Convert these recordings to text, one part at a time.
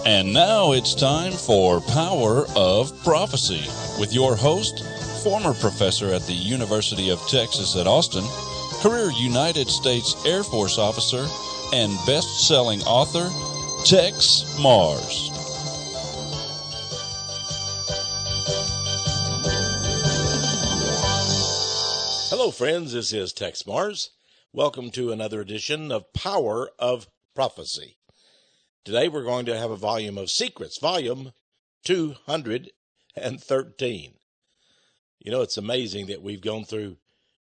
And now it's time for Power of Prophecy with your host, former professor at the University of Texas at Austin, career United States Air Force officer, and best-selling author, Tex Mars. Hello, friends. This is Tex Mars. Welcome to another edition of Power of Prophecy. Today we're going to have a volume of Secrets, volume 213. You know, it's amazing that we've gone through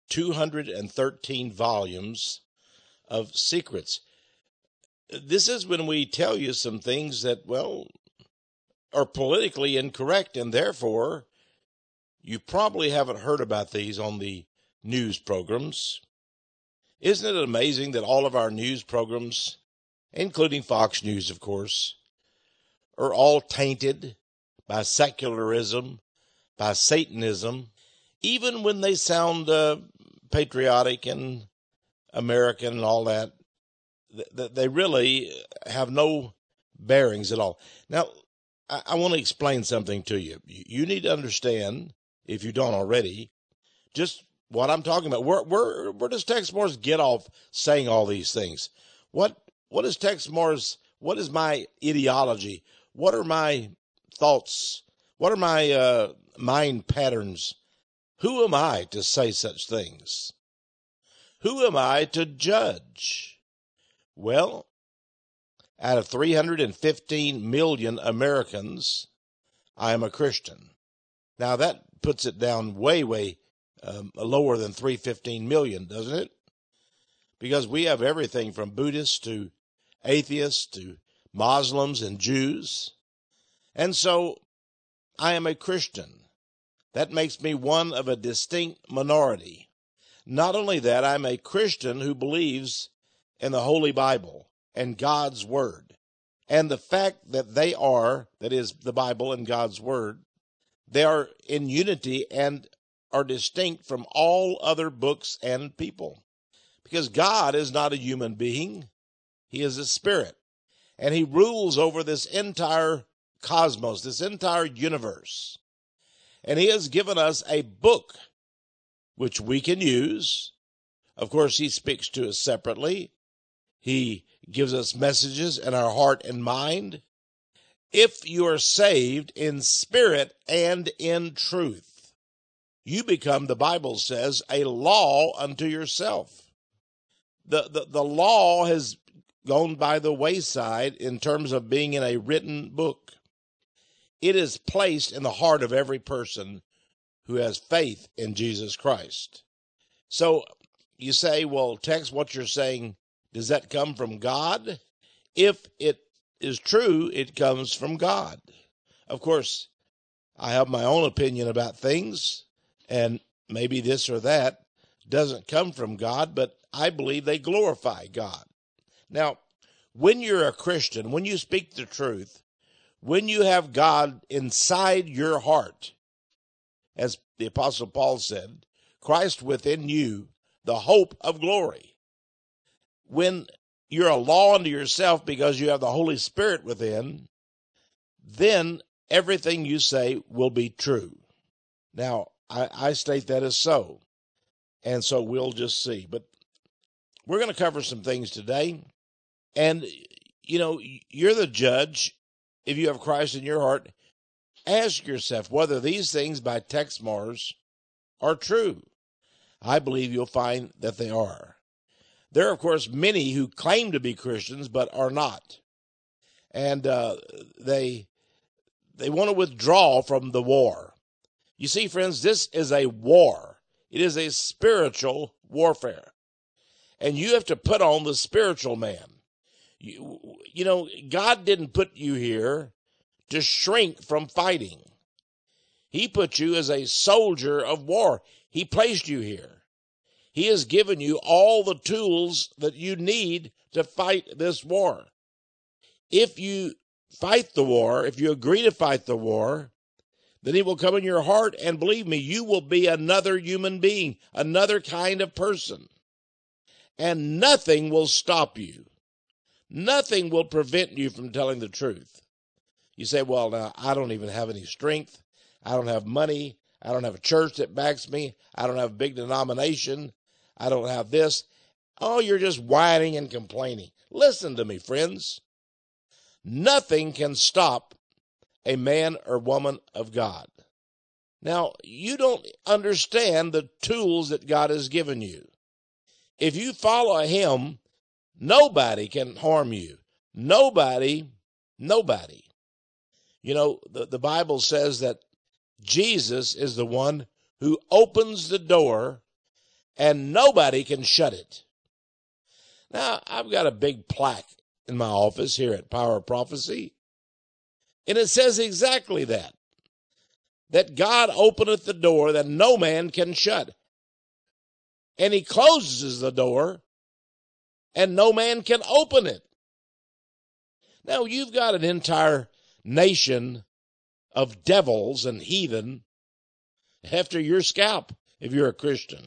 213 volumes of Secrets. This is when we tell you some things that, well, are politically incorrect, and therefore you probably haven't heard about these on the news programs. Isn't it amazing that all of our news programs, including Fox News, of course, are all tainted by secularism, by Satanism, even when they sound patriotic and American and all that, they really have no bearings at all. Now, I want to explain something to you. You need to understand, if you don't already, just what I'm talking about. Where does Tex Mars get off saying all these things? What is Tex Mars? What is my ideology? What are my thoughts? What are my mind patterns? Who am I to say such things? Who am I to judge? Well, out of 315 million Americans, I am a Christian. Now that puts it down way lower than 315 million, doesn't it? Because we have everything from Buddhists to atheists to Muslims and Jews. And so I am a Christian. That makes me one of a distinct minority. Not only that, I'm a Christian who believes in the Holy Bible and God's Word. And the fact that they are, that is the Bible and God's Word, they are in unity and are distinct from all other books and people. Because God is not a human being. He is a spirit. And he rules over this entire cosmos, this entire universe. And he has given us a book which we can use. Of course, he speaks to us separately. He gives us messages in our heart and mind. If you are saved in spirit and in truth, you become, the Bible says, a law unto yourself. The law has gone by the wayside in terms of being in a written book. It is placed in the heart of every person who has faith in Jesus Christ. So you say, well, Tex, what you're saying, does that come from God? If it is true, it comes from God. Of course, I have my own opinion about things, and maybe this or that doesn't come from God, but I believe they glorify God. Now, when you're a Christian, when you speak the truth, when you have God inside your heart, as the Apostle Paul said, Christ within you, the hope of glory. When you're a law unto yourself because you have the Holy Spirit within, then everything you say will be true. Now, I state that as so, and so we'll just see. But we're going to cover some things today, and, you know, you're the judge. If you have Christ in your heart, ask yourself whether these things by Tex Mars are true. I believe you'll find that they are. There are, of course, many who claim to be Christians but are not. And they want to withdraw from the war. You see, friends, this is a war. It is a spiritual warfare. And you have to put on the spiritual man. You know, God didn't put you here to shrink from fighting. He put you as a soldier of war. He placed you here. He has given you all the tools that you need to fight this war. If you fight the war, if you agree to fight the war, then he will come in your heart, and believe me, you will be another human being, another kind of person. And nothing will stop you. Nothing will prevent you from telling the truth. You say, well, now, I don't even have any strength. I don't have money. I don't have a church that backs me. I don't have a big denomination. I don't have this. Oh, you're just whining and complaining. Listen to me, friends. Nothing can stop a man or woman of God. Now, you don't understand the tools that God has given you. If you follow him, nobody can harm you. Nobody. You know, the Bible says that Jesus is the one who opens the door and nobody can shut it. Now, I've got a big plaque in my office here at Power of Prophecy, and it says exactly that God openeth the door that no man can shut, and he closes the door and no man can open it. Now, you've got an entire nation of devils and heathen after your scalp if you're a Christian.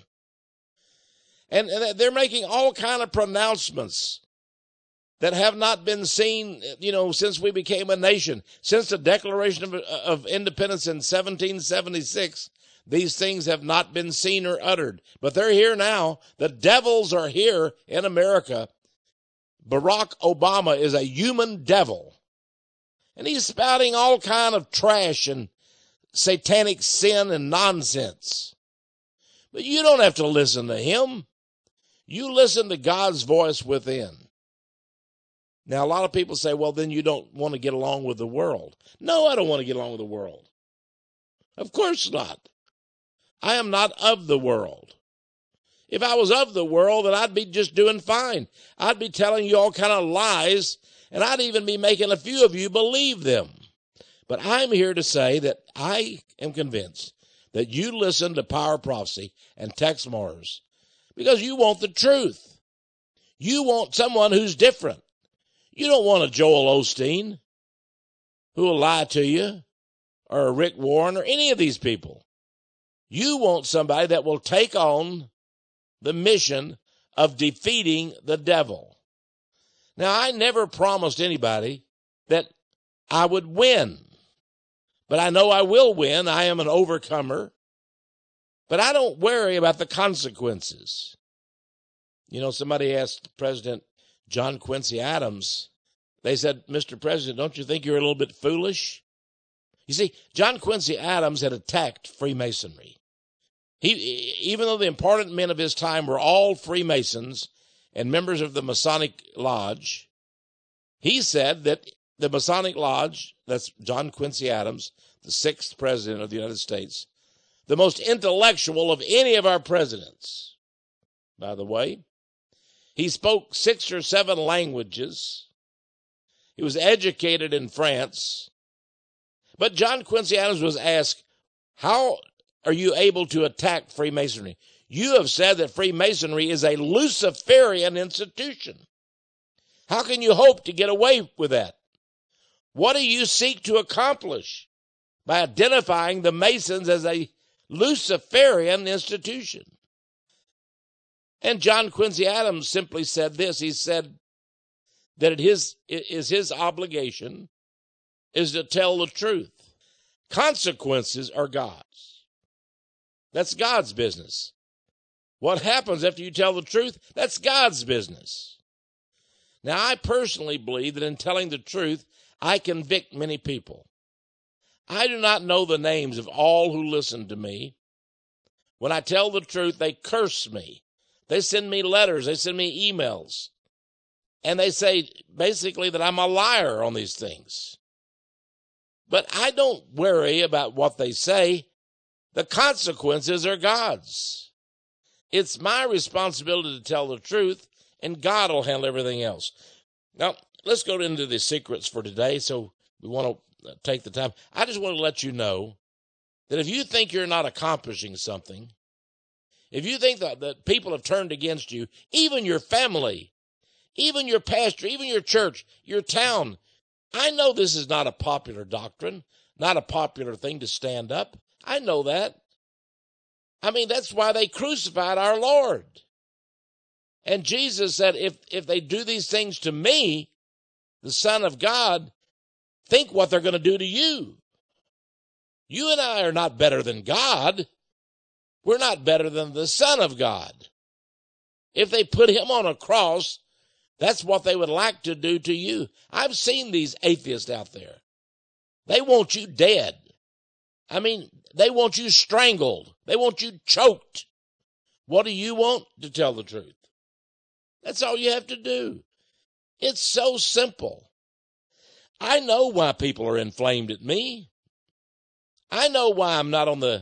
And they're making all kind of pronouncements that have not been seen, since we became a nation. Since the Declaration of Independence in 1776, these things have not been seen or uttered. But they're here now. The devils are here in America. Barack Obama is a human devil. And he's spouting all kind of trash and satanic sin and nonsense. But you don't have to listen to him. You listen to God's voice within. Now, a lot of people say, well, then you don't want to get along with the world. No, I don't want to get along with the world. Of course not. I am not of the world. If I was of the world, then I'd be just doing fine. I'd be telling you all kind of lies, and I'd even be making a few of you believe them. But I'm here to say that I am convinced that you listen to Power of Prophecy and Tex Mars because you want the truth. You want someone who's different. You don't want a Joel Osteen who will lie to you, or a Rick Warren, or any of these people. You want somebody that will take on the mission of defeating the devil. Now, I never promised anybody that I would win, but I know I will win. I am an overcomer, but I don't worry about the consequences. Somebody asked President John Quincy Adams, they said, Mr. President, don't you think you're a little bit foolish? You see, John Quincy Adams had attacked Freemasonry. Even though the important men of his time were all Freemasons and members of the Masonic Lodge, he said that the Masonic Lodge, that's John Quincy Adams, the 6th president of the United States, the most intellectual of any of our presidents, by the way. He spoke 6 or 7 languages. He was educated in France. But John Quincy Adams was asked, how are you able to attack Freemasonry? You have said that Freemasonry is a Luciferian institution. How can you hope to get away with that? What do you seek to accomplish by identifying the Masons as a Luciferian institution? And John Quincy Adams simply said this. He said that it is his obligation is to tell the truth. Consequences are God's. That's God's business. What happens after you tell the truth, that's God's business. Now, I personally believe that in telling the truth, I convict many people. I do not know the names of all who listen to me. When I tell the truth, they curse me. They send me letters. They send me emails. And they say basically that I'm a liar on these things. But I don't worry about what they say. The consequences are God's. It's my responsibility to tell the truth, and God will handle everything else. Now, let's go into the secrets for today, so we want to take the time. I just want to let you know that if you think you're not accomplishing something, if you think that people have turned against you, even your family, even your pastor, even your church, your town, I know this is not a popular doctrine, not a popular thing to stand up. I know that. I mean, that's why they crucified our Lord. And Jesus said, if they do these things to me, the Son of God, think what they're going to do to you. You and I are not better than God. We're not better than the Son of God. If they put him on a cross, that's what they would like to do to you. I've seen these atheists out there. They want you dead. I mean, they want you strangled. They want you choked. What do you want? To tell the truth. That's all you have to do. It's so simple. I know why people are inflamed at me. I know why I'm not on the,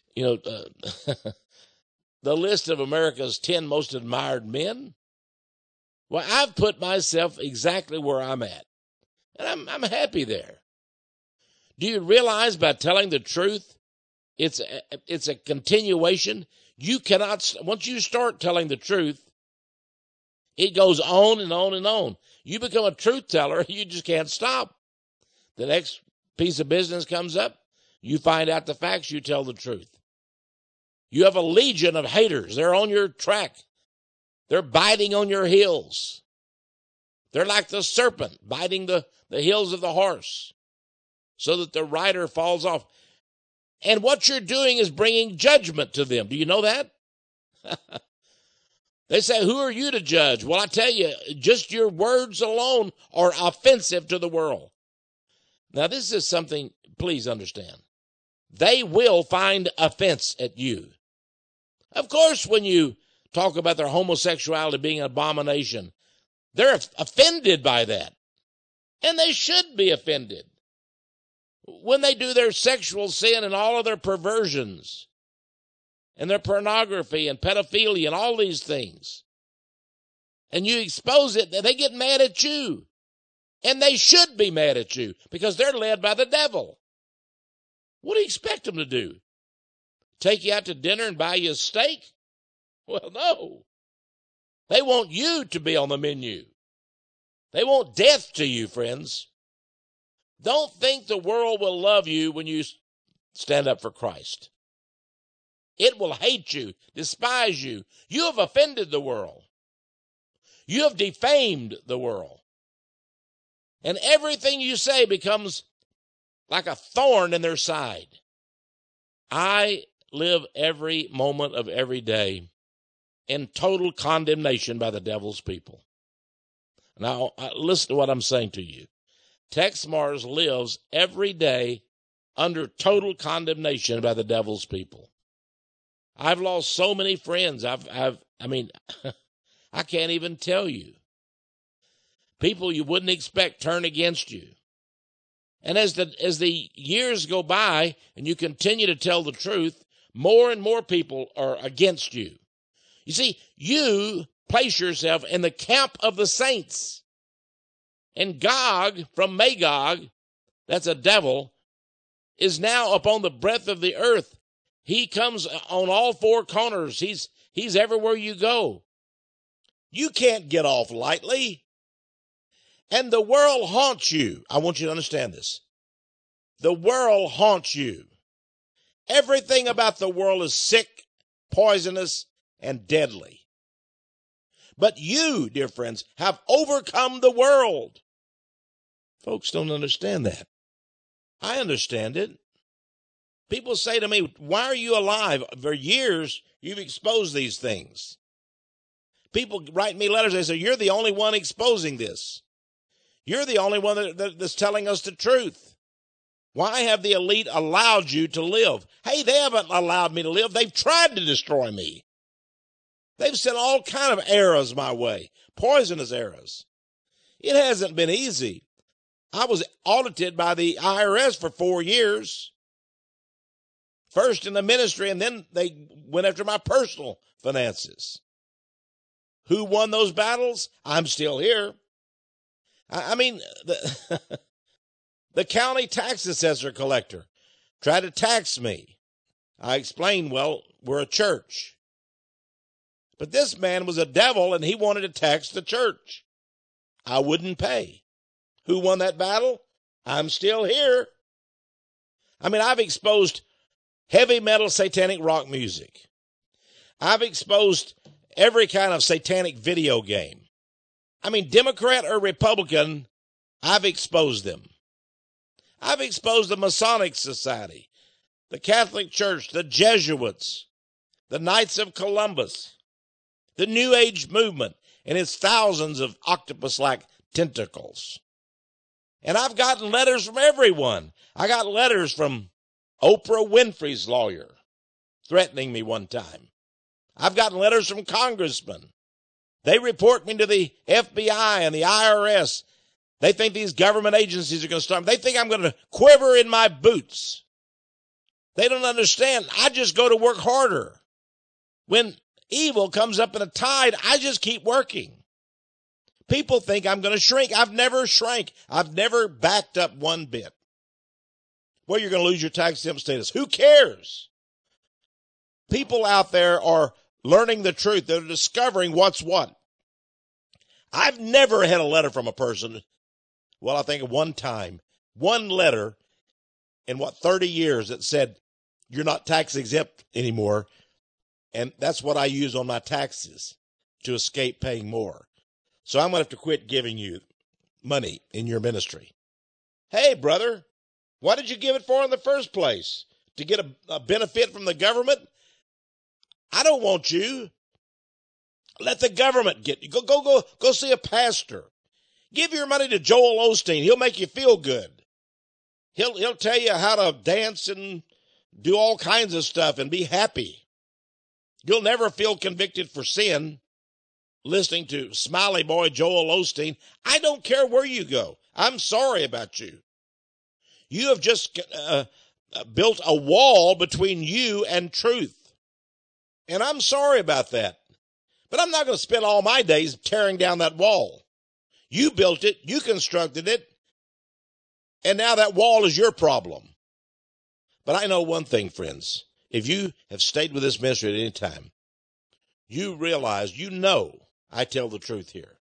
the list of America's 10 most admired men. Well, I've put myself exactly where I'm at, and I'm happy there. Do you realize by telling the truth, it's a continuation? You cannot, once you start telling the truth, it goes on and on and on. You become a truth teller, you just can't stop. The next piece of business comes up, you find out the facts, you tell the truth. You have a legion of haters. They're on your track. They're biting on your heels. They're like the serpent biting the heels of the horse so that the rider falls off. And what you're doing is bringing judgment to them. Do you know that? They say, who are you to judge? Well, I tell you, just your words alone are offensive to the world. Now, this is something, please understand. They will find offense at you. Of course, when you talk about their homosexuality being an abomination, they're offended by that. And they should be offended. When they do their sexual sin and all of their perversions and their pornography and pedophilia and all these things, and you expose it, they get mad at you. And they should be mad at you because they're led by the devil. What do you expect them to do? Take you out to dinner and buy you a steak? Well, no. They want you to be on the menu. They want death to you, friends. Don't think the world will love you when you stand up for Christ. It will hate you, despise you. You have offended the world. You have defamed the world. And everything you say becomes like a thorn in their side. I live every moment of every day in total condemnation by the devil's people. Now, listen to what I'm saying to you. Tex Mars lives every day under total condemnation by the devil's people. I've lost so many friends. I can't even tell you. People you wouldn't expect turn against you. And as the years go by and you continue to tell the truth, more and more people are against you. You see, you place yourself in the camp of the saints. And Gog from Magog, that's a devil, is now upon the breadth of the earth. He comes on all four corners. He's everywhere you go. You can't get off lightly. And the world haunts you. I want you to understand this. The world haunts you. Everything about the world is sick, poisonous, and deadly. But you, dear friends, have overcome the world. Folks don't understand that. I understand it. People say to me, why are you alive? For years, you've exposed these things. People write me letters. They say, you're the only one exposing this. You're the only one that's telling us the truth. Why have the elite allowed you to live? Hey, they haven't allowed me to live. They've tried to destroy me. They've sent all kind of errors my way, poisonous errors. It hasn't been easy. I was audited by the IRS for 4 years. First in the ministry, and then they went after my personal finances. Who won those battles? I'm still here. The county tax assessor collector tried to tax me. I explained, well, we're a church. But this man was a devil, and he wanted to tax the church. I wouldn't pay. Who won that battle? I'm still here. I've exposed heavy metal satanic rock music. I've exposed every kind of satanic video game. Democrat or Republican, I've exposed them. I've exposed the Masonic Society, the Catholic Church, the Jesuits, the Knights of Columbus, the New Age movement, and its thousands of octopus-like tentacles. And I've gotten letters from everyone. I got letters from Oprah Winfrey's lawyer threatening me one time. I've gotten letters from congressmen. They report me to the FBI and the IRS. They think these government agencies are going to start. They think I'm going to quiver in my boots. They don't understand. I just go to work harder. When evil comes up in a tide, I just keep working. People think I'm going to shrink. I've never shrank. I've never backed up one bit. Well, you're going to lose your tax exempt status. Who cares? People out there are learning the truth. They're discovering what's what. I've never had a letter from a person. Well, I think of one time, one letter in 30 years that said, you're not tax exempt anymore. And that's what I use on my taxes to escape paying more. So I'm going to have to quit giving you money in your ministry. Hey, brother, what did you give it for in the first place? To get a benefit from the government? I don't want you. Let the government get you. Go see a pastor. Give your money to Joel Osteen. He'll make you feel good. He'll tell you how to dance and do all kinds of stuff and be happy. You'll never feel convicted for sin listening to Smiley Boy Joel Osteen. I don't care where you go. I'm sorry about you. You have just built a wall between you and truth. And I'm sorry about that. But I'm not going to spend all my days tearing down that wall. You built it. You constructed it. And now that wall is your problem. But I know one thing, friends. If you have stayed with this ministry at any time, you realize, I tell the truth here.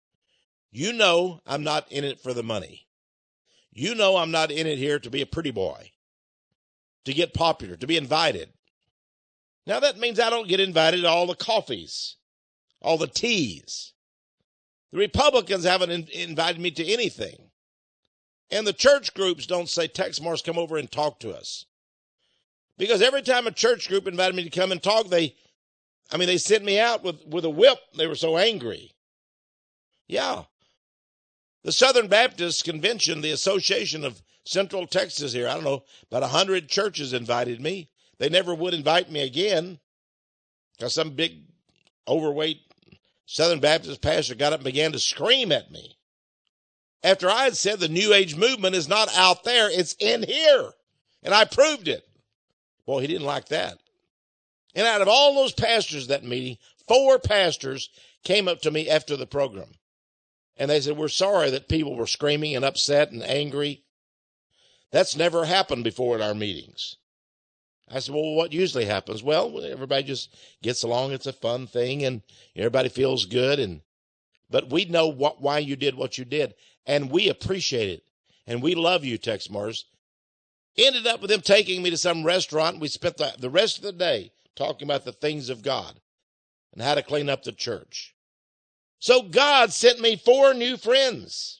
I'm not in it for the money. I'm not in it here to be a pretty boy, to get popular, to be invited. Now that means I don't get invited to all the coffees, all the teas. The Republicans haven't invited me to anything. And the church groups don't say, Tex Morris, come over and talk to us. Because every time a church group invited me to come and talk, they sent me out with a whip. They were so angry. Yeah. The Southern Baptist Convention, the Association of Central Texas here, I don't know, about 100 churches invited me. They never would invite me again because some big, overweight Southern Baptist pastor got up and began to scream at me. After I had said the New Age movement is not out there, it's in here. And I proved it. Boy, he didn't like that. And out of all those pastors at that meeting, 4 pastors came up to me after the program. And they said, we're sorry that people were screaming and upset and angry. That's never happened before at our meetings. I said, well, what usually happens? Well, everybody just gets along. It's a fun thing, and everybody feels good. But we know why you did what you did, and we appreciate it. And we love you, Tex Morris. Ended up with them taking me to some restaurant. We spent the rest of the day talking about the things of God and how to clean up the church. So God sent me 4 new friends.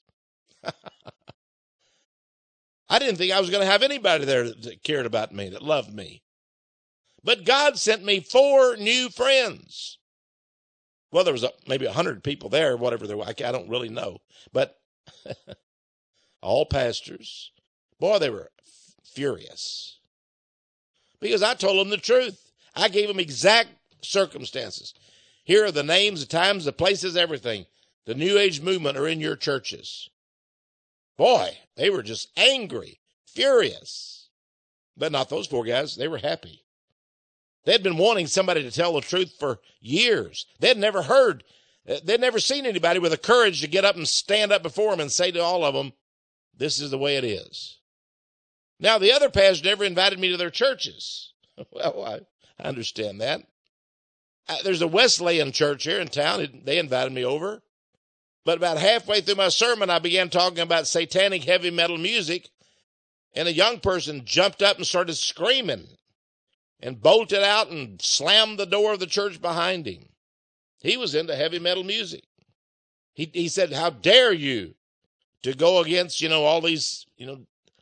I didn't think I was going to have anybody there that cared about me, that loved me. But God sent me 4 new friends. Well, there was maybe 100 people there, whatever there were. I don't really know. But all pastors. Boy, they were furious. Because I told them the truth. I gave them exact circumstances. Here are the names, the times, the places, everything. The New Age movement are in your churches. Boy, they were just angry, furious. But not those 4 guys. They were happy. They'd been wanting somebody to tell the truth for years. They'd never seen anybody with the courage to get up and stand up before them and say to all of them, this is the way it is. Now, the other pastors never invited me to their churches. Well, I understand that. There's a Wesleyan church here in town. They invited me over. But about halfway through my sermon, I began talking about satanic heavy metal music, and a young person jumped up and started screaming and bolted out and slammed the door of the church behind him. He was into heavy metal music. He said, how dare you to go against, all these,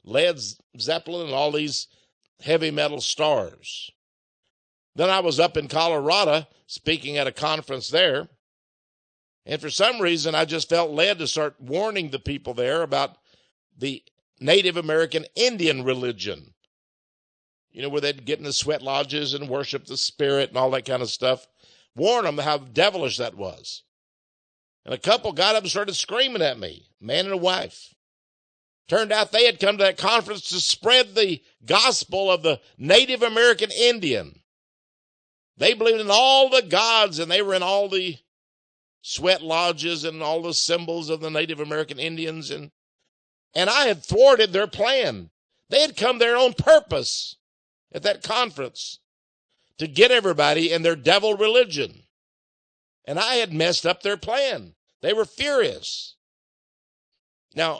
Led Zeppelin and all these heavy metal stars. Then I was up in Colorado speaking at a conference there. And for some reason, I just felt led to start warning the people there about the Native American Indian religion. You know, where they'd get in the sweat lodges and worship the spirit and all that kind of stuff. Warn them how devilish that was. And a couple got up and started screaming at me, man and a wife. Turned out they had come to that conference to spread the gospel of the Native American Indian. They believed in all the gods, and they were in all the sweat lodges and all the symbols of the Native American Indians. And I had thwarted their plan. They had come there on purpose at that conference to get everybody in their devil religion. And I had messed up their plan. They were furious. Now,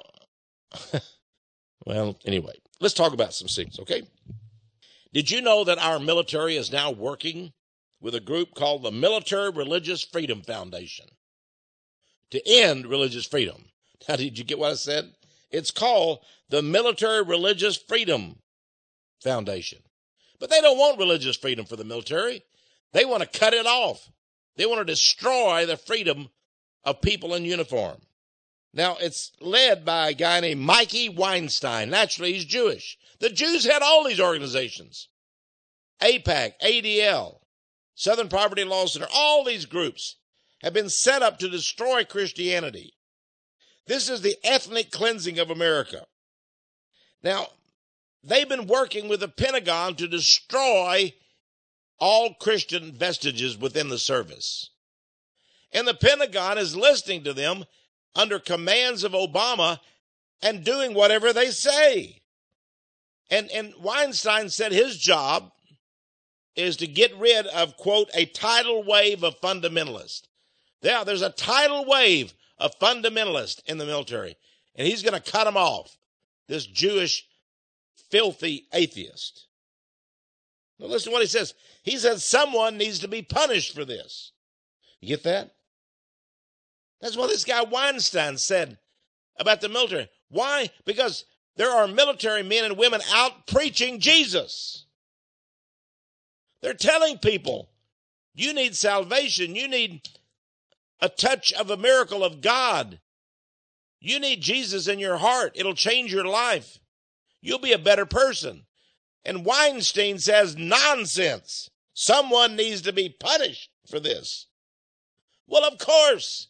well, anyway, let's talk about some things, okay? Did you know that our military is now working with a group called the Military Religious Freedom Foundation to end religious freedom? Now, did you get what I said? It's called the Military Religious Freedom Foundation. But they don't want religious freedom for the military. They want to cut it off. They want to destroy the freedom of people in uniform. Now, it's led by a guy named Mikey Weinstein. Naturally, he's Jewish. The Jews had all these organizations. AIPAC, ADL, Southern Poverty Law Center, all these groups have been set up to destroy Christianity. This is the ethnic cleansing of America. Now, they've been working with the Pentagon to destroy all Christian vestiges within the service. And the Pentagon is listening to them under commands of Obama and doing whatever they say. And Weinstein said his job is to get rid of, quote, a tidal wave of fundamentalists. Yeah, there's a tidal wave of fundamentalists in the military, and he's going to cut them off, this Jewish, filthy atheist. Now listen to what he says. He says someone needs to be punished for this. You get that? That's what this guy Weinstein said about the military. Why? Because there are military men and women out preaching Jesus. They're telling people, you need salvation. You need a touch of a miracle of God. You need Jesus in your heart. It'll change your life. You'll be a better person. And Weinstein says, nonsense. Someone needs to be punished for this. Well, of course,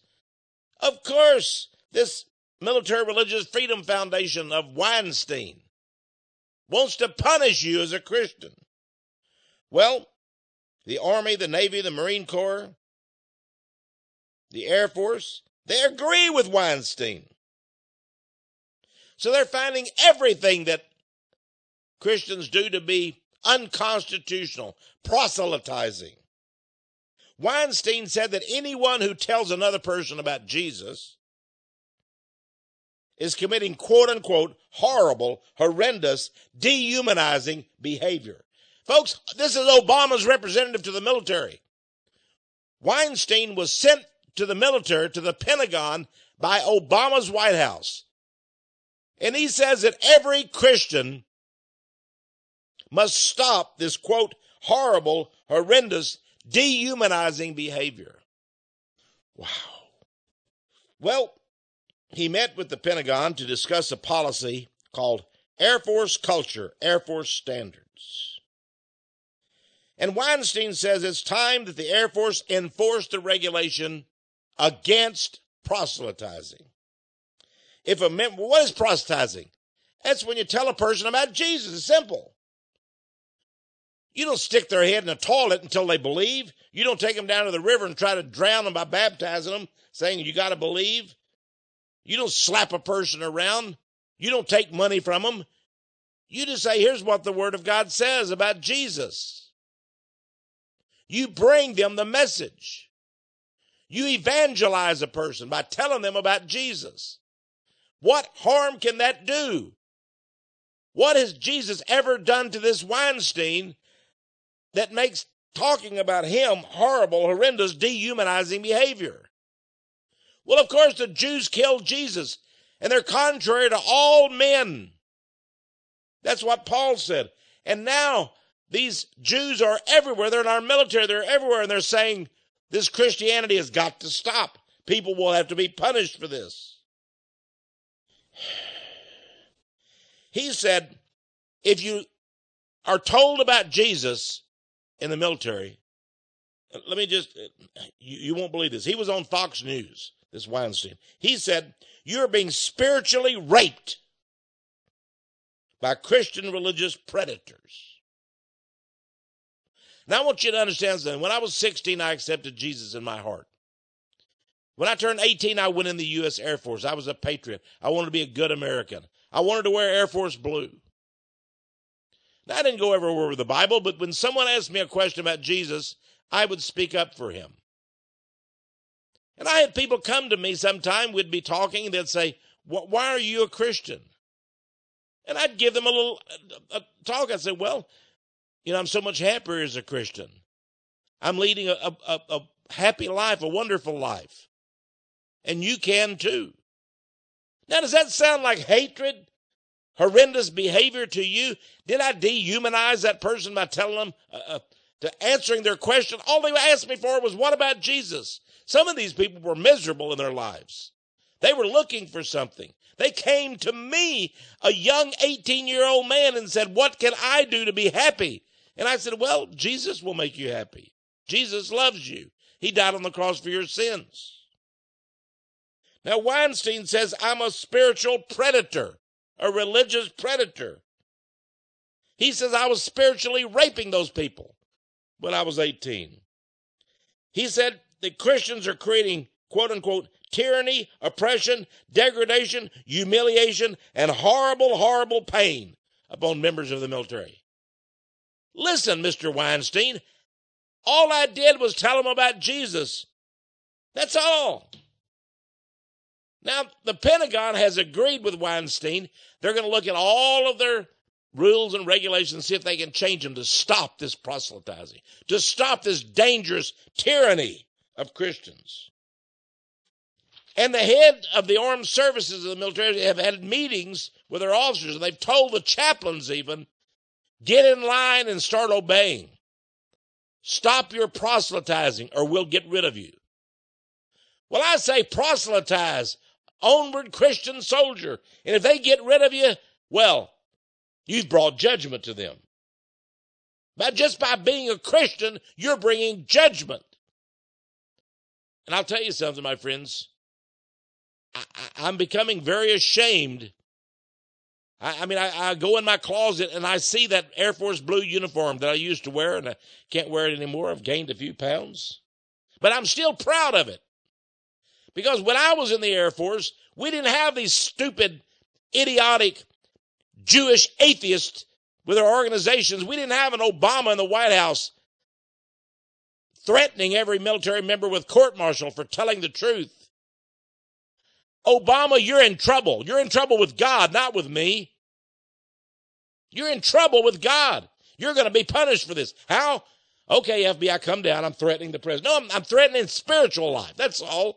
this Military Religious Freedom Foundation of Weinstein wants to punish you as a Christian. Well, the Army, the Navy, the Marine Corps, the Air Force, they agree with Weinstein. So they're finding everything that Christians do to be unconstitutional, proselytizing. Weinstein said that anyone who tells another person about Jesus is committing, quote unquote, horrible, horrendous, dehumanizing behavior. Folks, this is Obama's representative to the military. Weinstein was sent to the military, to the Pentagon, by Obama's White House. And he says that every Christian must stop this, quote, horrible, horrendous, dehumanizing behavior. Wow. Well, he met with the Pentagon to discuss a policy called Air Force Culture, Air Force Standards. And Weinstein says it's time that the Air Force enforce the regulation against proselytizing. What is proselytizing? That's when you tell a person about Jesus. It's simple. You don't stick their head in a toilet until they believe. You don't take them down to the river and try to drown them by baptizing them, saying you got to believe. You don't slap a person around. You don't take money from them. You just say, here's what the Word of God says about Jesus. You bring them the message. You evangelize a person by telling them about Jesus. What harm can that do? What has Jesus ever done to this Weinstein that makes talking about him horrible, horrendous, dehumanizing behavior? Well, of course, the Jews killed Jesus, and they're contrary to all men. That's what Paul said. And now these Jews are everywhere. They're in our military. They're everywhere. And they're saying this Christianity has got to stop. People will have to be punished for this. He said, if you are told about Jesus in the military, let me just, you won't believe this. He was on Fox News, this Weinstein. He said, you're being spiritually raped by Christian religious predators. Now I want you to understand something. When I was 16, I accepted Jesus in my heart. When I turned 18, I went in the U.S. Air Force. I was a patriot. I wanted to be a good American. I wanted to wear Air Force blue. Now, I didn't go everywhere with the Bible, but when someone asked me a question about Jesus, I would speak up for him. And I had people come to me sometime, we'd be talking, and they'd say, why are you a Christian? And I'd give them a little talk. I'd say, well, I'm so much happier as a Christian. I'm leading a happy life, a wonderful life. And you can too. Now, does that sound like hatred? Horrendous behavior to you? Did I dehumanize that person by telling them, to answering their question? All they asked me for was, what about Jesus? Some of these people were miserable in their lives. They were looking for something. They came to me, a young 18-year-old man, and said, what can I do to be happy? And I said, well, Jesus will make you happy. Jesus loves you. He died on the cross for your sins. Now, Weinstein says, I'm a spiritual predator, a religious predator. He says I was spiritually raping those people when I was 18. He said that Christians are creating, quote unquote, tyranny, oppression, degradation, humiliation, and horrible, horrible pain upon members of the military. Listen, Mr. Weinstein, all I did was tell him about Jesus. That's all. Now, the Pentagon has agreed with Weinstein. They're going to look at all of their rules and regulations and see if they can change them to stop this proselytizing, to stop this dangerous tyranny of Christians. And the head of the armed services of the military have had meetings with their officers, and they've told the chaplains even, get in line and start obeying. Stop your proselytizing or we'll get rid of you. Well, I say proselytize, onward Christian soldier. And if they get rid of you, well, you've brought judgment to them. But just by being a Christian, you're bringing judgment. And I'll tell you something, my friends. I'm becoming very ashamed. I go in my closet and I see that Air Force blue uniform that I used to wear, and I can't wear it anymore. I've gained a few pounds. But I'm still proud of it. Because when I was in the Air Force, we didn't have these stupid, idiotic Jewish atheists with their organizations. We didn't have an Obama in the White House threatening every military member with court-martial for telling the truth. Obama, you're in trouble. You're in trouble with God, not with me. You're in trouble with God. You're going to be punished for this. How? Okay, FBI, come down. I'm threatening the president. No, I'm threatening spiritual life. That's all.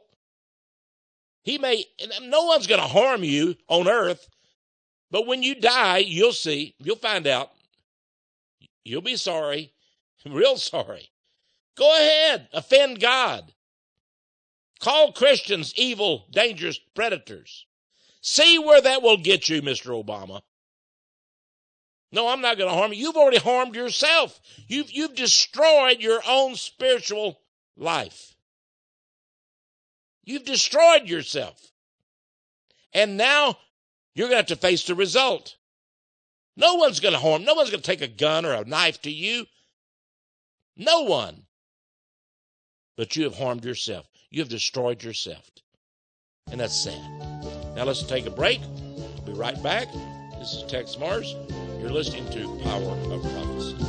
No one's going to harm you on earth, but when you die, you'll find out. You'll be sorry, real sorry. Go ahead, offend God. Call Christians evil, dangerous predators. See where that will get you, Mr. Obama. No, I'm not going to harm you. You've already harmed yourself. You've destroyed your own spiritual life. You've destroyed yourself. And now you're going to have to face the result. No one's going to harm. No one's going to take a gun or a knife to you. No one. But you have harmed yourself. You have destroyed yourself. And that's sad. Now let's take a break. We'll be right back. This is Tex Mars. You're listening to Power of Prophecy.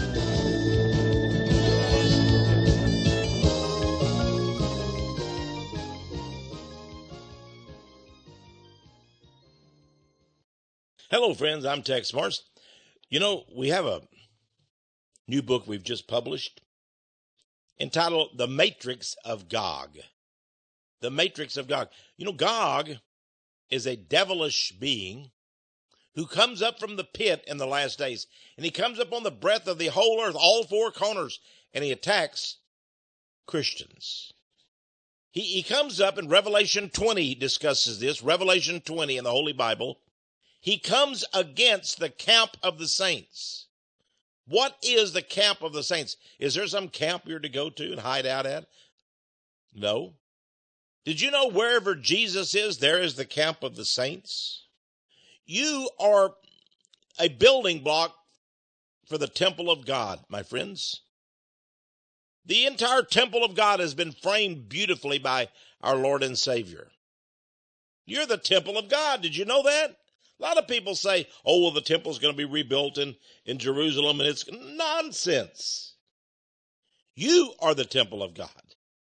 Hello, friends. I'm Tex Mars. We have a new book we've just published entitled The Matrix of Gog. The Matrix of Gog. Gog is a devilish being who comes up from the pit in the last days. And he comes up on the breadth of the whole earth, all four corners, and he attacks Christians. He comes up in Revelation 20, discusses this, Revelation 20 in the Holy Bible. He comes against the camp of the saints. What is the camp of the saints? Is there some camp you're to go to and hide out at? No. Did you know wherever Jesus is, there is the camp of the saints? You are a building block for the temple of God, my friends. The entire temple of God has been framed beautifully by our Lord and Savior. You're the temple of God. Did you know that? A lot of people say, oh, well, the temple's going to be rebuilt in Jerusalem, and it's nonsense. You are the temple of God.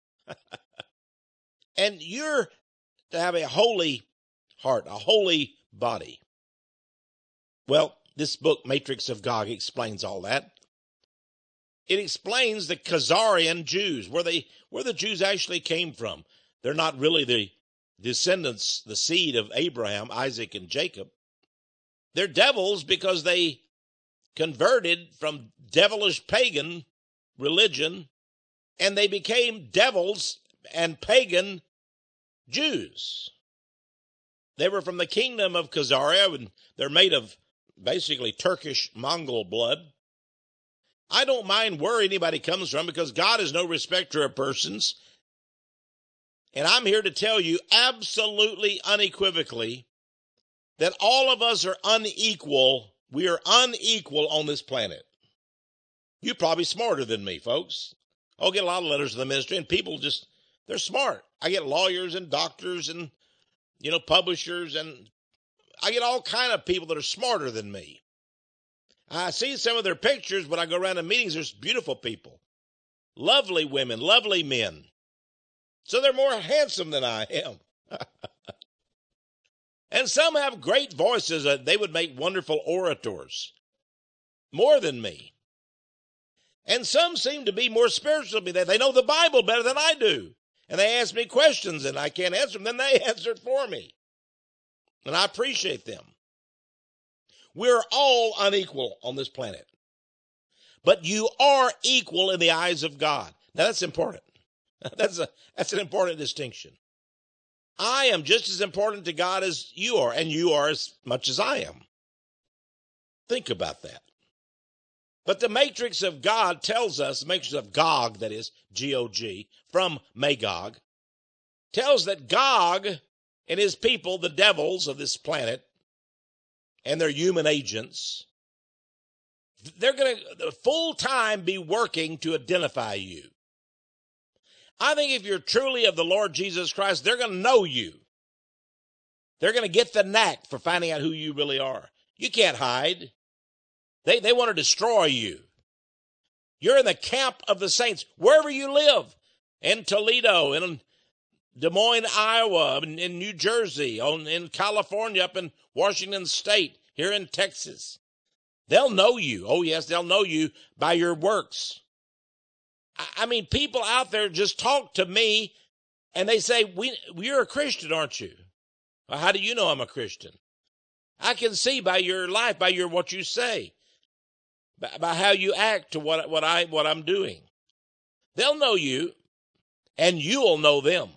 And you're to have a holy heart, a holy body. Well, this book, Matrix of Gog, explains all that. It explains the Khazarian Jews, where the Jews actually came from. They're not really the descendants, the seed of Abraham, Isaac, and Jacob. They're devils because they converted from devilish pagan religion, and they became devils and pagan Jews. They were from the kingdom of Khazaria, and they're made of basically Turkish Mongol blood. I don't mind where anybody comes from because God is no respecter of persons. And I'm here to tell you absolutely unequivocally that all of us are unequal. We are unequal on this planet. You're probably smarter than me, folks. I'll get a lot of letters to the ministry, and people they're smart. I get lawyers and doctors and, publishers, and I get all kind of people that are smarter than me. I see some of their pictures when I go around to meetings. There's beautiful people, lovely women, lovely men. So they're more handsome than I am. And some have great voices. They would make wonderful orators, more than me. And some seem to be more spiritual than me. They know the Bible better than I do. And they ask me questions, and I can't answer them. Then they answer it for me. And I appreciate them. We're all unequal on this planet. But you are equal in the eyes of God. Now, that's important. That's an important distinction. I am just as important to God as you are, and you are as much as I am. Think about that. But the matrix of God tells us, the matrix of Gog, that is, G-O-G, from Magog, tells that Gog and his people, the devils of this planet, and their human agents, they're going to full time be working to identify you. I think if you're truly of the Lord Jesus Christ, they're going to know you. They're going to get the knack for finding out who you really are. You can't hide. They want to destroy you. You're in the camp of the saints, wherever you live, in Toledo, in Des Moines, Iowa, in New Jersey, in California, up in Washington State, here in Texas. They'll know you. Oh, yes, they'll know you by your works. I mean, people out there just talk to me, and they say, you're a Christian, aren't you? Well, how do you know I'm a Christian? I can see by your life, by what you say, by how you act to what I'm doing. They'll know you, and you'll know them.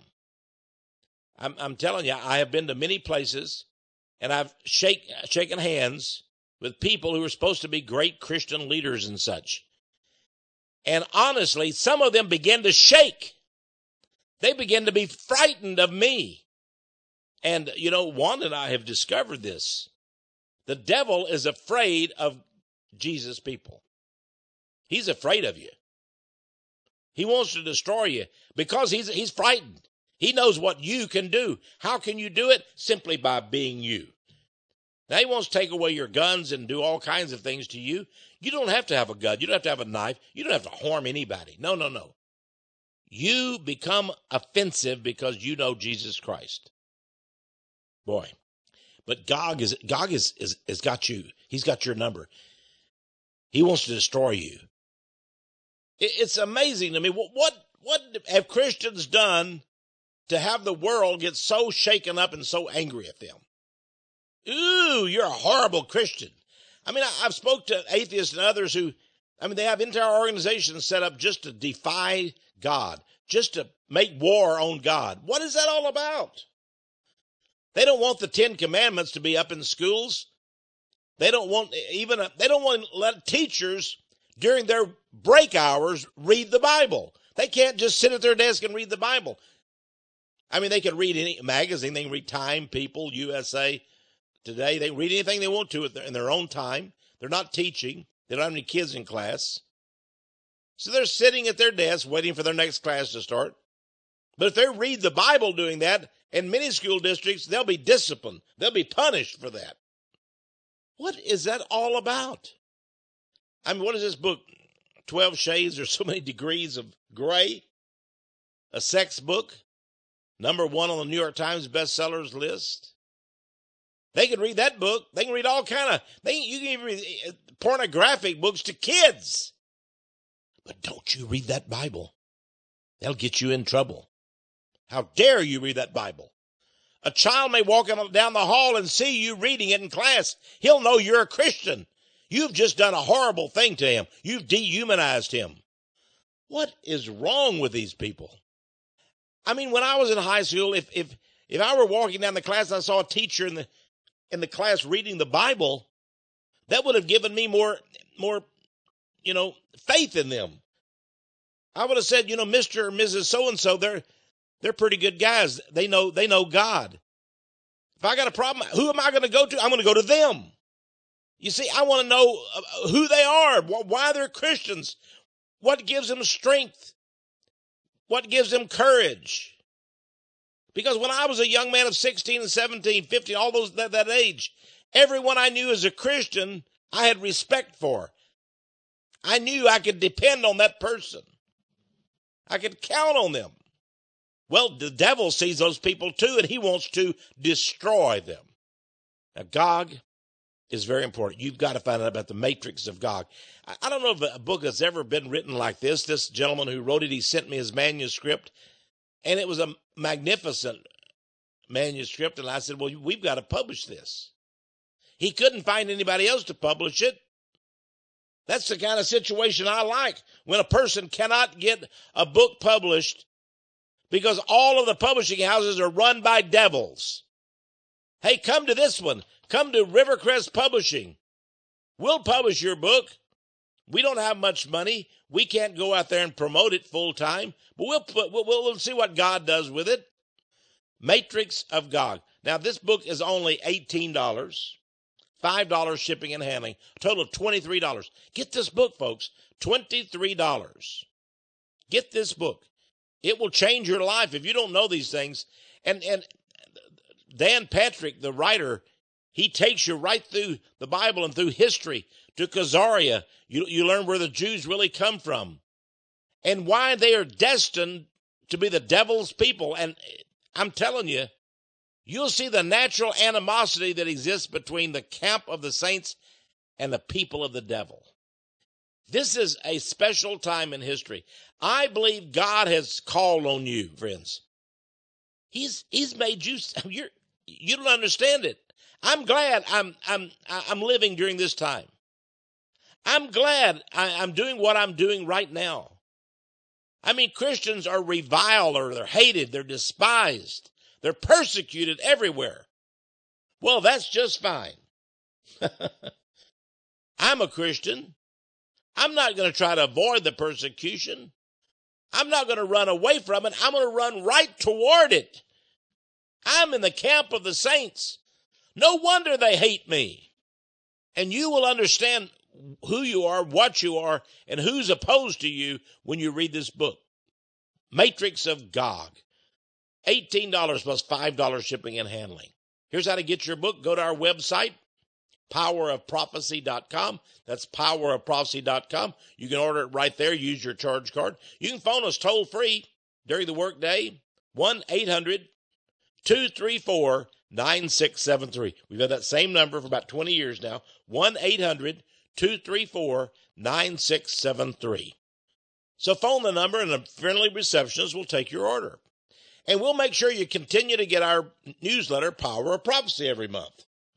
I'm telling you, I have been to many places, and I've shaken hands with people who are supposed to be great Christian leaders and such. And honestly, some of them begin to shake. They begin to be frightened of me. And, Wanda and I have discovered this. The devil is afraid of Jesus' people. He's afraid of you. He wants to destroy you because he's frightened. He knows what you can do. How can you do it? Simply by being you. Now, he wants to take away your guns and do all kinds of things to you. You don't have to have a gun. You don't have to have a knife. You don't have to harm anybody. No. You become offensive because you know Jesus Christ. Boy, but Gog has got you. He's got your number. He wants to destroy you. It's amazing to me. What have Christians done to have the world get so shaken up and so angry at them? Ooh, you're a horrible Christian. I mean, I've spoke to atheists and others who, they have entire organizations set up just to defy God, just to make war on God. What is that all about? They don't want the 10 Commandments to be up in schools. They don't want to let teachers during their break hours read the Bible. They can't just sit at their desk and read the Bible. They can read any magazine. They can read Time, People, USA Today. They can read anything they want to in their own time. They're not teaching. They don't have any kids in class. So they're sitting at their desk waiting for their next class to start. But if they read the Bible doing that, in many school districts, they'll be disciplined. They'll be punished for that. What is that all about? What is this book? 12 Shades or So Many Degrees of Gray? A sex book? #1 on the New York Times bestsellers list. They can read that book. They can read all kind of, you can even read pornographic books to kids. But don't you read that Bible. They'll get you in trouble. How dare you read that Bible? A child may walk down the hall and see you reading it in class. He'll know you're a Christian. You've just done a horrible thing to him. You've dehumanized him. What is wrong with these people? When I was in high school, if I were walking down the class and I saw a teacher in the class reading the Bible, that would have given me more faith in them. I would have said, Mr. or Mrs. So-and-so, they're pretty good guys. They know God. If I got a problem, who am I going to go to? I'm going to go to them. You see, I want to know who they are, why they're Christians, what gives them strength, what gives them courage. Because when I was a young man of 16 and 17, 15, all those that age, everyone I knew as a Christian, I had respect for. I knew I could depend on that person. I could count on them. Well, the devil sees those people too, and he wants to destroy them. Now, Gog is very important. You've got to find out about the matrix of Gog. I don't know if a book has ever been written like this. This gentleman who wrote it, he sent me his manuscript, and it was a magnificent manuscript, and I said, well, we've got to publish this. He couldn't find anybody else to publish it. That's the kind of situation I like, when a person cannot get a book published because all of the publishing houses are run by devils. Hey, come to this one. Come to Rivercrest Publishing. We'll publish your book. We don't have much money. We can't go out there and promote it full time, but we'll see what God does with it. Matrix of Gog. Now, this book is only $18, $5 shipping and handling, a total of $23. Get this book, folks, $23. Get this book. It will change your life if you don't know these things. And Dan Patrick, the writer, he takes you right through the Bible and through history to Khazaria. You learn where the Jews really come from and why they are destined to be the devil's people. And I'm telling you, you'll see the natural animosity that exists between the camp of the saints and the people of the devil. This is a special time in history. I believe God has called on you, friends. He's made you. You don't understand it. I'm glad I'm living during this time. I'm glad I'm doing what I'm doing right now. Christians are reviled, or they're hated, they're despised, they're persecuted everywhere. Well, that's just fine. I'm a Christian. I'm not going to try to avoid the persecution. I'm not going to run away from it. I'm going to run right toward it. I'm in the camp of the saints. No wonder they hate me. And you will understand who you are, what you are, and who's opposed to you when you read this book. Matrix of Gog. $18 plus $5 shipping and handling. Here's how to get your book. Go to our website, powerofprophecy.com. That's powerofprophecy.com. You can order it right there. Use your charge card. You can phone us toll free during the workday. 1-800-234-9673. We've had that same number for about 20 years now. 1-800-234-9673. So phone the number and a friendly receptionist will take your order. And we'll make sure you continue to get our newsletter, Power of Prophecy, every month.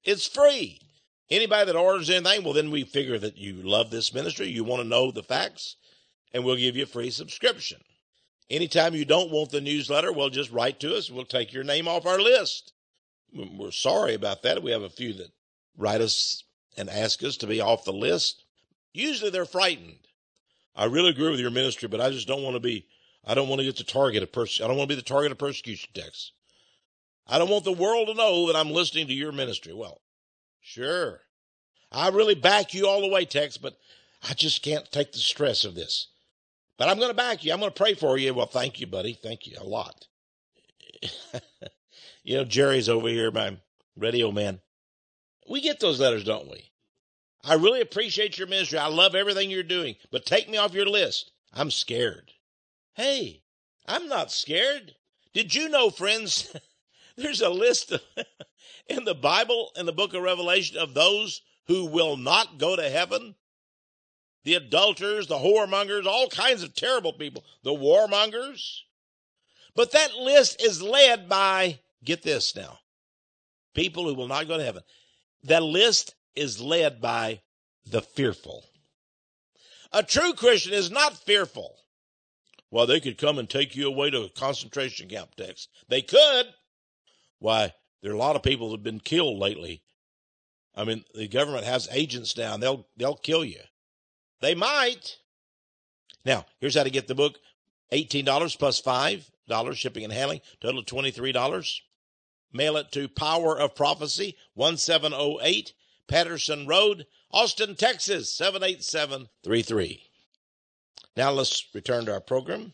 It's free. Anybody that orders anything, well, then we figure that you love this ministry, you want to know the facts, and we'll give you a free subscription. Anytime you don't want the newsletter, well, just write to us. We'll take your name off our list. We're sorry about that. We have a few that write us and ask us to be off the list. Usually they're frightened. I really agree with your ministry, but I just don't want to be, I don't want to get the target of I don't want to be the target of persecution text. I don't want the world to know that I'm listening to your ministry. Well, sure. I really back you all the way, text, but I just can't take the stress of this. But I'm going to back you. I'm going to pray for you. Well, thank you, buddy. Thank you a lot. You know, Jerry's over here, my radio man. We get those letters, don't we? I really appreciate your ministry. I love everything you're doing, but take me off your list. I'm scared. Hey, I'm not scared. Did you know, friends, there's a list in the Bible, in the book of Revelation, of those who will not go to heaven? The adulterers, the whoremongers, all kinds of terrible people, the warmongers. But that list is led by, get this now, people who will not go to heaven. That list is led by the fearful. A true Christian is not fearful. Well, they could come and take you away to a concentration camp, text. They could. Why, there are a lot of people that have been killed lately. I mean, the government has agents down. They'll kill you. They might. Now, here's how to get the book. $18 plus $5 shipping and handling, total of $23. Mail it to Power of Prophecy, 1708 Patterson Road, Austin, Texas, 78733. Now let's return to our program.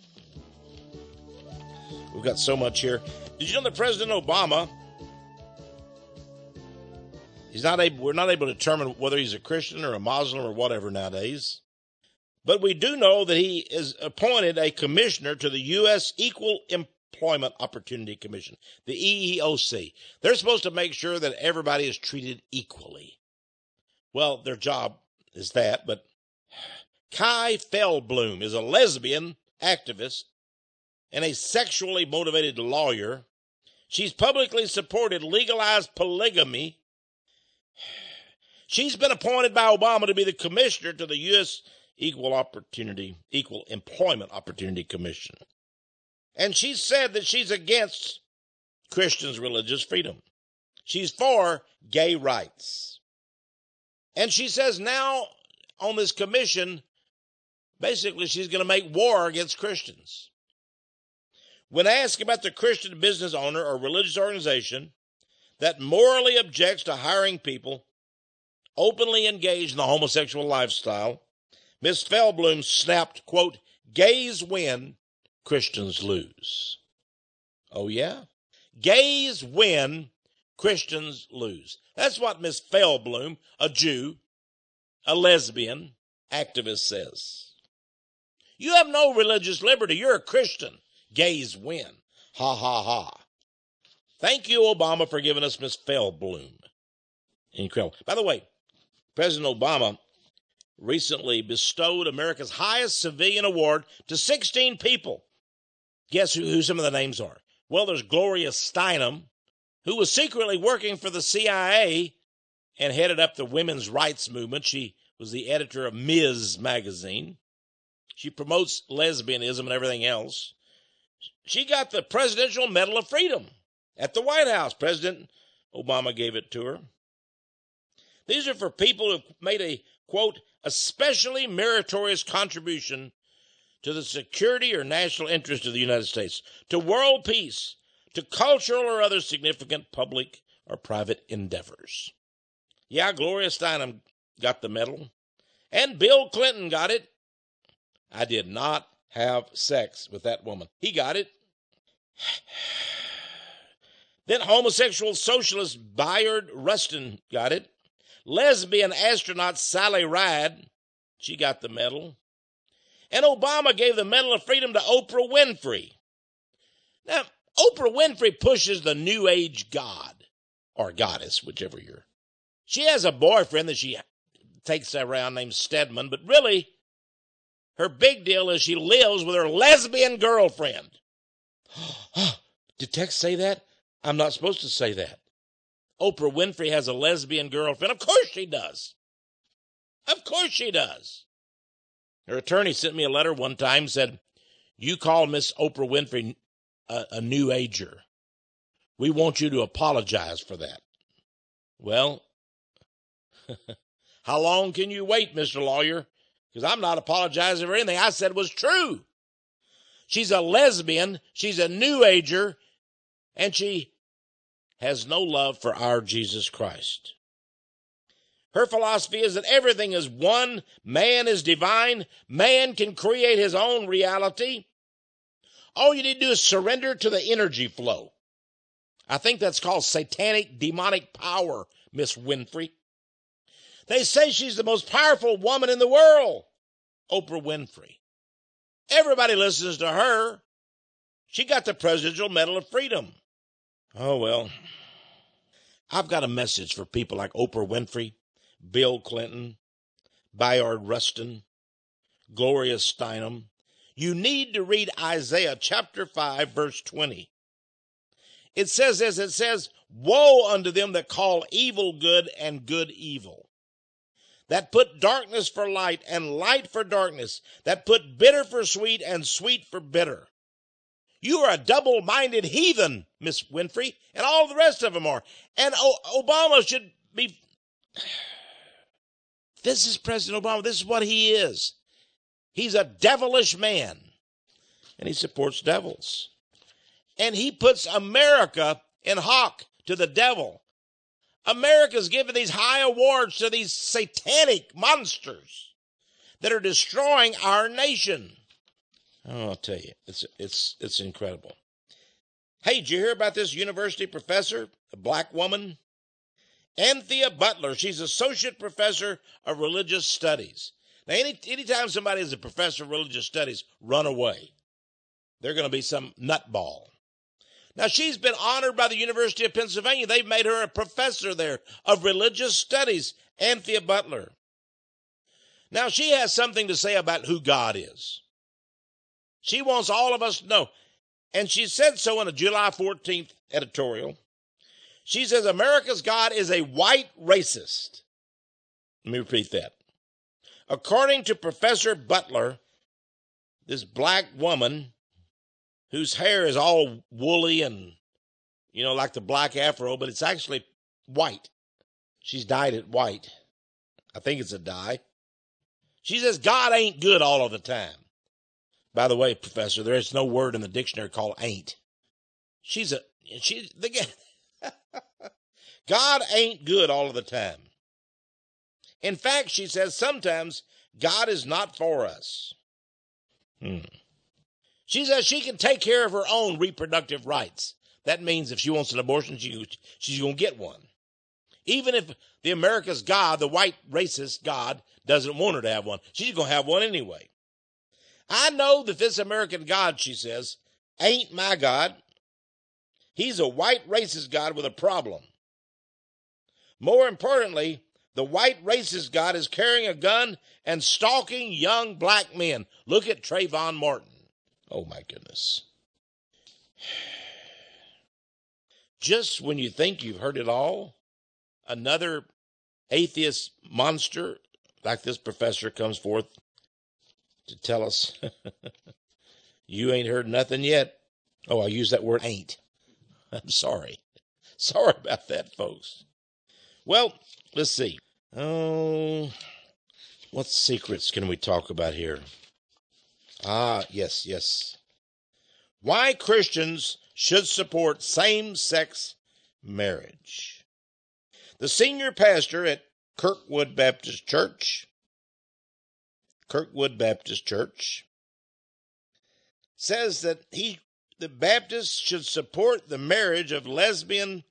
We've got so much here. Did you know that President Obama, we're not able to determine whether he's a Christian or a Muslim or whatever nowadays. But we do know that he is appointed a commissioner to the U.S. Equal Employment Opportunity Commission, the EEOC. They're supposed to make sure that everybody is treated equally. Well, their job is that, but Kai Feldblum is a lesbian activist and a sexually motivated lawyer. She's publicly supported legalized polygamy. She's been appointed by Obama to be the commissioner to the U.S. Equal Employment Opportunity Commission. And she said that she's against Christians' religious freedom. She's for gay rights. And she says now on this commission, basically she's going to make war against Christians. When asked about the Christian business owner or religious organization that morally objects to hiring people openly engaged in the homosexual lifestyle, Ms. Feldblum snapped, quote, "Gays win, Christians lose." Oh, yeah? Gays win, Christians lose. That's what Ms. Feldblum, a Jew, a lesbian activist, says. You have no religious liberty. You're a Christian. Gays win. Ha, ha, ha. Thank you, Obama, for giving us Ms. Feldblum. Incredible. By the way, President Obama recently bestowed America's highest civilian award to 16 people. Guess who some of the names are? Well, there's Gloria Steinem, who was secretly working for the CIA and headed up the women's rights movement. She was the editor of Ms. magazine. She promotes lesbianism and everything else. She got the Presidential Medal of Freedom at the White House. President Obama gave it to her. These are for people who've made a, quote, especially meritorious contribution to the security or national interest of the United States, to world peace, to cultural or other significant public or private endeavors. Yeah, Gloria Steinem got the medal, and Bill Clinton got it. I did not have sex with that woman. He got it. Then homosexual socialist Bayard Rustin got it. Lesbian astronaut Sally Ride, she got the medal. And Obama gave the Medal of Freedom to Oprah Winfrey. Now, Oprah Winfrey pushes the New Age god, or goddess, whichever you're. She has a boyfriend that she takes around named Stedman, but really, her big deal is she lives with her lesbian girlfriend. Did text say that? I'm not supposed to say that. Oprah Winfrey has a lesbian girlfriend. Of course she does. Of course she does. Her attorney sent me a letter one time, said, you call Miss Oprah Winfrey a new ager. We want you to apologize for that. Well, how long can you wait, Mr. Lawyer? Because I'm not apologizing for anything I said was true. She's a lesbian, she's a new ager, and she has no love for our Jesus Christ. Her philosophy is that everything is one, man is divine, man can create his own reality. All you need to do is surrender to the energy flow. I think that's called satanic, demonic power, Miss Winfrey. They say she's the most powerful woman in the world, Oprah Winfrey. Everybody listens to her. She got the Presidential Medal of Freedom. Oh, well, I've got a message for people like Oprah Winfrey, Bill Clinton, Bayard Rustin, Gloria Steinem. You need to read Isaiah chapter 5, verse 20. It says this, it says, woe unto them that call evil good and good evil, that put darkness for light and light for darkness, that put bitter for sweet and sweet for bitter. You are a double-minded heathen, Miss Winfrey, and all the rest of them are. And Obama should be... This is President Obama. This is what he is. He's a devilish man, and he supports devils. And he puts America in hock to the devil. America's giving these high awards to these satanic monsters that are destroying our nation. Oh, I'll tell you, it's incredible. Hey, did you hear about this university professor, a black woman? Anthea Butler. She's associate professor of religious studies. Now, anytime somebody is a professor of religious studies, run away. They're going to be some nutball. Now, she's been honored by the University of Pennsylvania. They've made her a professor there of religious studies, Anthea Butler. Now, she has something to say about who God is. She wants all of us to know. And she said so in a July 14th editorial. She says, America's God is a white racist. Let me repeat that. According to Professor Butler, this black woman whose hair is all woolly and, like the black afro, but it's actually white. She's dyed it white. I think it's a dye. She says God ain't good all of the time. By the way, Professor, there is no word in the dictionary called ain't. God ain't good all of the time. In fact, she says sometimes God is not for us. She says she can take care of her own reproductive rights. That means if she wants an abortion, she's going to get one. Even if the America's God, the white racist God, doesn't want her to have one, she's going to have one anyway. I know that this American God, she says, ain't my God. He's a white racist God with a problem. More importantly, the white racist God is carrying a gun and stalking young black men. Look at Trayvon Martin. Oh, my goodness. Just when you think you've heard it all, another atheist monster like this professor comes forth to tell us, you ain't heard nothing yet. Oh, I use that word ain't. I'm sorry. Sorry about that, folks. Well, let's see. Oh, what secrets can we talk about here? Yes. Why Christians should support same-sex marriage. The senior pastor at Kirkwood Baptist Church says that the Baptists should support the marriage of lesbian,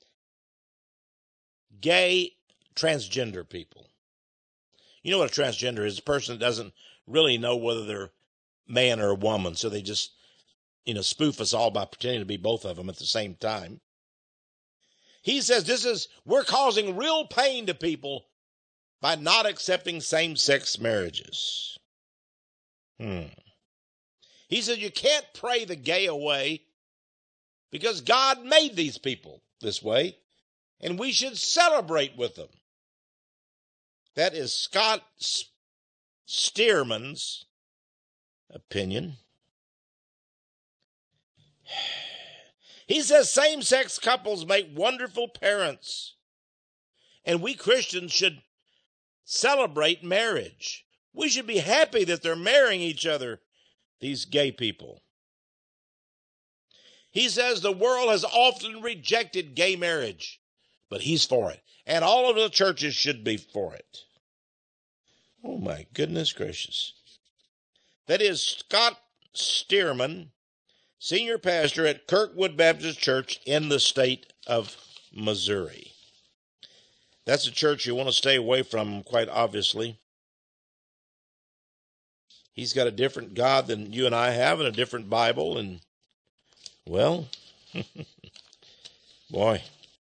gay, transgender people. You know what a transgender is? A person that doesn't really know whether they're man or a woman, so they just, spoof us all by pretending to be both of them at the same time. He says we're causing real pain to people by not accepting same-sex marriages. He says you can't pray the gay away because God made these people this way. and we should celebrate with them. That is Scott Stearman's opinion. He says same-sex couples make wonderful parents, and we Christians should celebrate marriage. We should be happy that they're marrying each other, these gay people. He says the world has often rejected gay marriage, but he's for it, and all of the churches should be for it. Oh, my goodness gracious. That is Scott Stearman, senior pastor at Kirkwood Baptist Church in the state of Missouri. That's a church you want to stay away from, quite obviously. He's got a different God than you and I have and a different Bible, and, well, boy.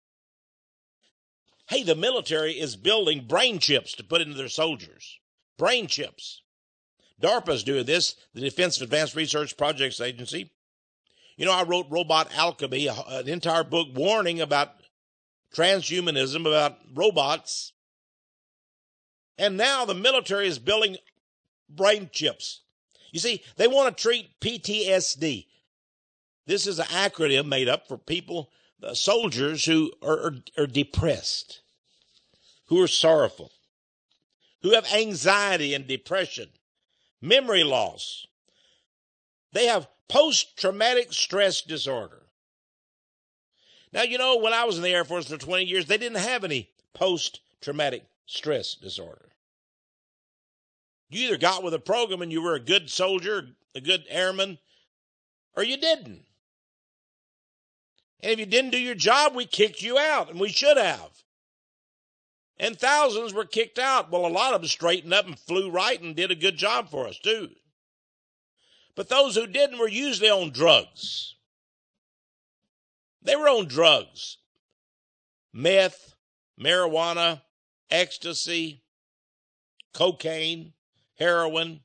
Hey, the military is building brain chips to put into their soldiers. Brain chips. DARPA's doing this, the Defense Advanced Research Projects Agency. You know, I wrote Robot Alchemy, an entire book warning about transhumanism, about robots. And now the military is building brain chips. You see, they want to treat PTSD. This is an acronym made up for people, soldiers who are depressed, who are sorrowful, who have anxiety and depression, memory loss. They have post-traumatic stress disorder. Now, you know, when I was in the Air Force for 20 years, they didn't have any post-traumatic stress disorder. You either got with a program and you were a good soldier, a good airman, or you didn't. And if you didn't do your job, we kicked you out, and we should have. And thousands were kicked out. Well, a lot of them straightened up and flew right and did a good job for us, too. But those who didn't were usually on drugs. They were on drugs. Meth, marijuana, ecstasy, cocaine, heroin.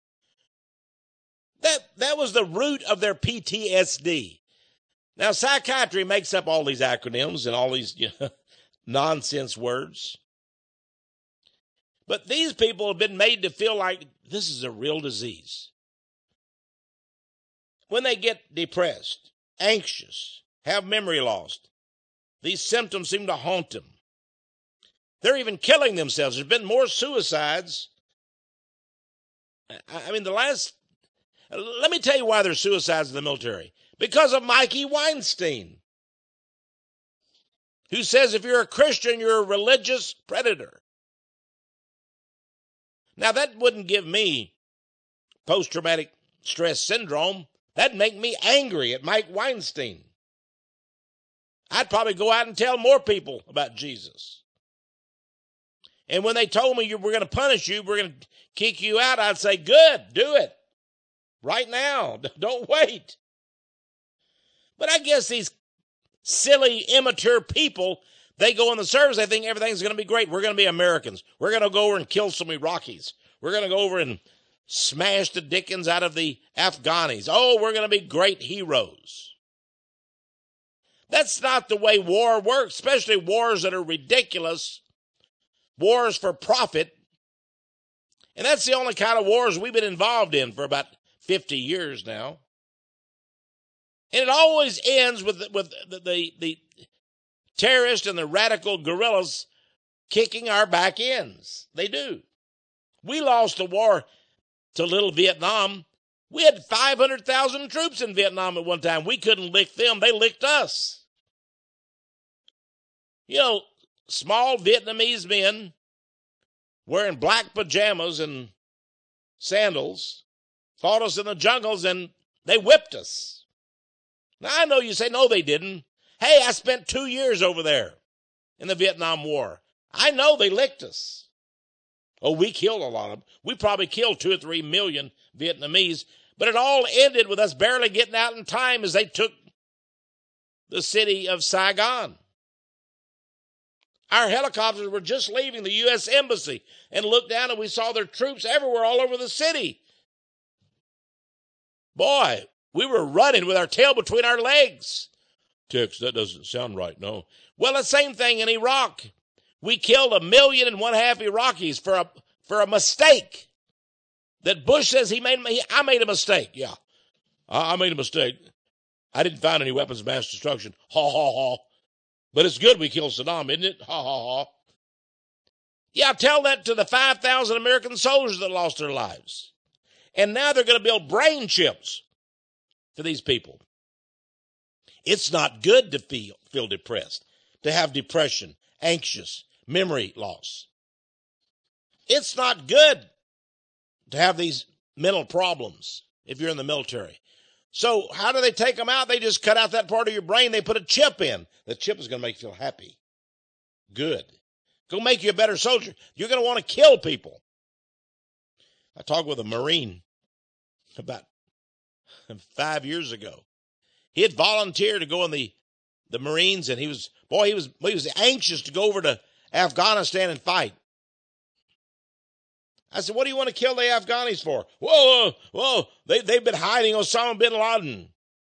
That was the root of their PTSD. Now, psychiatry makes up all these acronyms and all these nonsense words. But these people have been made to feel like this is a real disease. When they get depressed, anxious, have memory loss, these symptoms seem to haunt them. They're even killing themselves. There's been more suicides. I mean, let me tell you why there's suicides in the military. Because of Mikey Weinstein, who says if you're a Christian, you're a religious predator. Now, that wouldn't give me post-traumatic stress syndrome. That'd make me angry at Mike Weinstein. I'd probably go out and tell more people about Jesus. And when they told me we're going to punish you, we're going to kick you out, I'd say, good, do it. Right now. Don't wait. But I guess these silly, immature people, they go in the service, they think everything's going to be great. We're going to be Americans. We're going to go over and kill some Iraqis. We're going to go over and smash the dickens out of the Afghanis. Oh, we're going to be great heroes. That's not the way war works, especially wars that are ridiculous, wars for profit. And that's the only kind of wars we've been involved in for about 50 years now. And it always ends with the terrorists and the radical guerrillas kicking our back ends. They do. We lost the war to little Vietnam. We had 500,000 troops in Vietnam at one time. We couldn't lick them. They licked us. You know, small Vietnamese men wearing black pajamas and sandals fought us in the jungles and they whipped us. Now, I know you say, no, they didn't. Hey, I spent 2 years over there in the Vietnam War. I know they licked us. Oh, we killed a lot of them. We probably killed 2 or 3 million Vietnamese, but it all ended with us barely getting out in time as they took the city of Saigon. Our helicopters were just leaving the U.S. Embassy and looked down and we saw their troops everywhere all over the city. Boy, we were running with our tail between our legs. Tex, that doesn't sound right, no. Well, the same thing in Iraq. We killed 1.5 million Iraqis for a mistake. That Bush says I made a mistake. Yeah, I made a mistake. I didn't find any weapons of mass destruction. Ha, ha, ha. But it's good we killed Saddam, isn't it? Ha, ha, ha. Yeah, tell that to the 5,000 American soldiers that lost their lives. And now they're going to build brain chips for these people. It's not good to feel depressed, to have depression, anxious, memory loss. It's not good to have these mental problems if you're in the military. So how do they take them out? They just cut out that part of your brain. They put a chip in. The chip is going to make you feel happy. Good. Go make you a better soldier. You're going to want to kill people. I talked with a Marine about 5 years ago. He had volunteered to go in the Marines, and he was anxious to go over to Afghanistan and fight. I said, what do you want to kill the Afghanis for? Whoa, they've been hiding Osama bin Laden.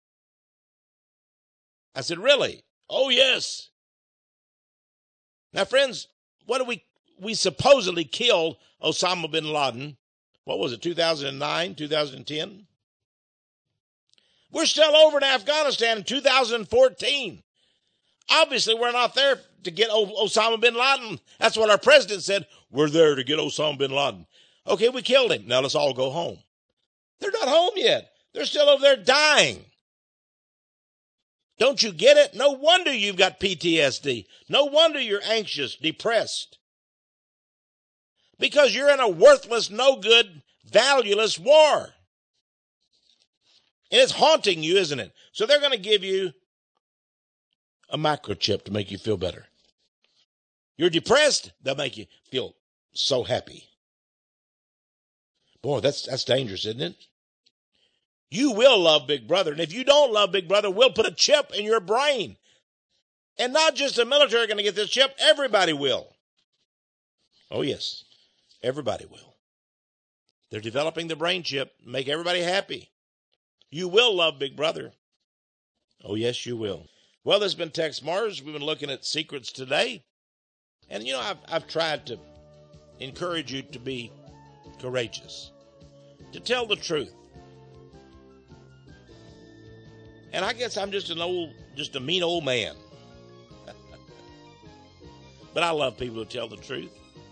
I said, really? Oh, yes. Now, friends, what do we supposedly killed Osama bin Laden? What was it, 2009, 2010? We're still over in Afghanistan in 2014. Obviously, we're not there to get Osama bin Laden. That's what our president said. We're there to get Osama bin Laden. Okay, we killed him. Now let's all go home. They're not home yet. They're still over there dying. Don't you get it? No wonder you've got PTSD. No wonder you're anxious, depressed. Because you're in a worthless, no good, valueless war. And it's haunting you, isn't it? So they're going to give you a microchip to make you feel better. You're depressed, they'll make you feel so happy. Boy, that's dangerous, isn't it? You will love Big Brother, and if you don't love Big Brother, we'll put a chip in your brain. And not just the military are going to get this chip, everybody will. Oh, yes, everybody will. They're developing the brain chip, make everybody happy. You will love Big Brother. Oh, yes, you will. Well, this has been Tex Mars. We've been looking at secrets today. And, you know, I've tried to encourage you to be courageous, to tell the truth. And I guess I'm just a mean old man. But I love people who tell the truth.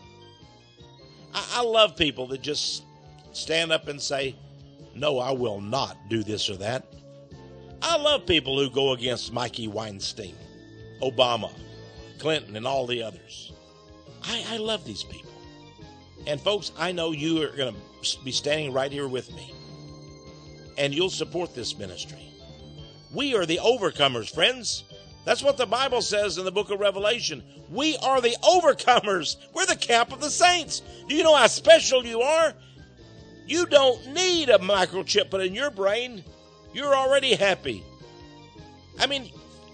I love people that just stand up and say, no, I will not do this or that. I love people who go against Mikey Weinstein, Obama, Clinton, and all the others. I love these people. And folks, I know you are going to be standing right here with me. And you'll support this ministry. We are the overcomers, friends. That's what the Bible says in the book of Revelation. We are the overcomers. We're the camp of the saints. Do you know how special you are? You don't need a microchip put in your brain. You're already happy. I mean,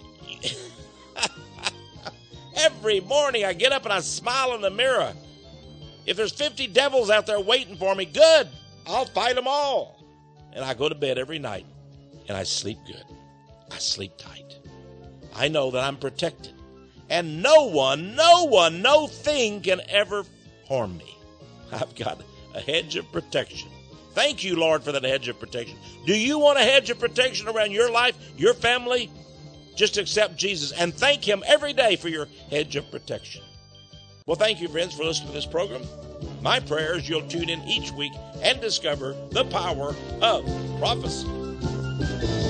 every morning I get up and I smile in the mirror. If there's 50 devils out there waiting for me, good. I'll fight them all. And I go to bed every night and I sleep good. I sleep tight. I know that I'm protected. And no thing can ever harm me. I've got a hedge of protection. Thank you, Lord, for that hedge of protection. Do you want a hedge of protection around your life, your family? Just accept Jesus and thank Him every day for your hedge of protection. Well, thank you, friends, for listening to this program. My prayer is you'll tune in each week and discover the power of prophecy.